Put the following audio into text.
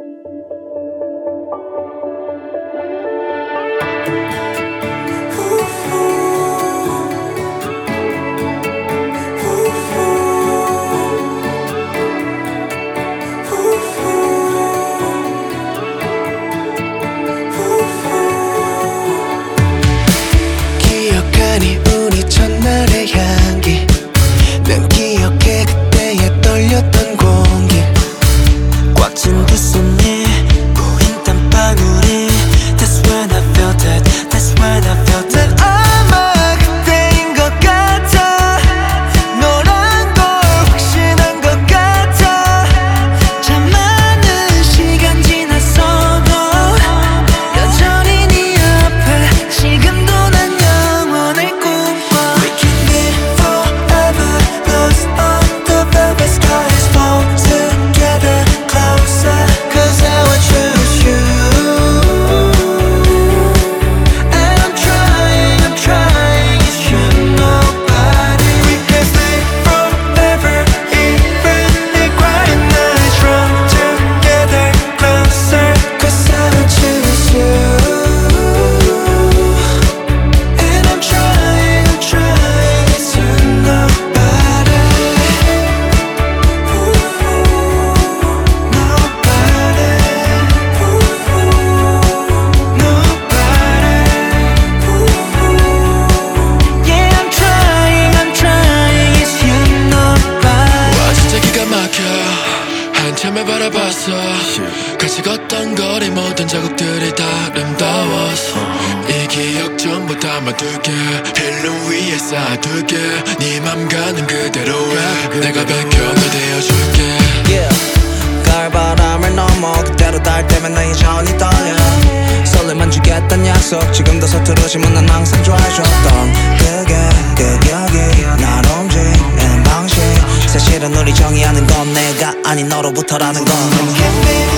기억하니 우리 첫날의 향기 난 기억해 그때의 떨렸던 공기 꽉 찬 두 손에 고인 땀방울이 That's when I felt it That's when I felt it 난 아마 그때인 것 같아 너란 걸 확신한 것 같아 참 많은 시간 지났어도 여전히 네 앞에 지금도 난 영원을 꿈꿔 We can be forever lost on the velvet skies fall together closer Cause I will choose you And I'm trying, it's you nobody We can stay forever even if quiet nights run together closer Cause I will choose you And I'm trying, it's you nobody Yeah, I'm trying, it's you nobody 와 진짜 기가 막혀 한참을 바라봤어 같이 걷던 거리 모든 자국들이 다 아름다웠어 이 기억 전부 담아둘게 필름 위에 쌓아둘게 네 맘 가는 그대로 해 내가 백형이 되어줄게 Yeah. 가을바람을 넘어 그대로 닿을 때면 내 여전히 떨려 설렘만 주겠단 약속 지금도 서투르지만 난 항상 좋아해줬던 그게 그 기억이 날 움직이는 방식 사실은 우리 정의하는 건 내가 아닌 너로부터라는 건